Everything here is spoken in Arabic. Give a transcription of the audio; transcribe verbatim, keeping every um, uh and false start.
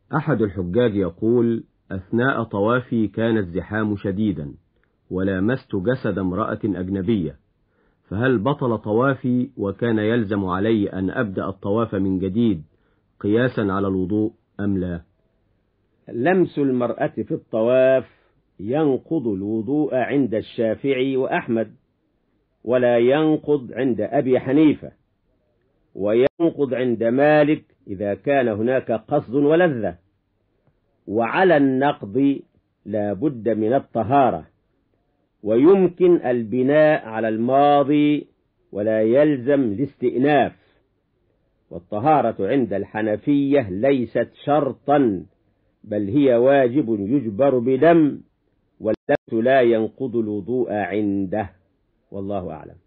أحد الحجاج يقول: أثناء طوافي كان الزحام شديدا ولامست جسد امرأة أجنبية، فهل بطل طوافي وكان يلزم علي أن أبدأ الطواف من جديد قياسا على الوضوء أم لا؟ لمس المرأة في الطواف ينقض الوضوء عند الشافعي وأحمد، ولا ينقض عند أبي حنيفة، وينقض عند مالك إذا كان هناك قصد ولذة. وعلى النقض لا بد من الطهارة، ويمكن البناء على الماضي ولا يلزم الاستئناف. والطهارة عند الحنفية ليست شرطا، بل هي واجب يجبر بدم، واللمس لا ينقض الوضوء عنده، والله أعلم.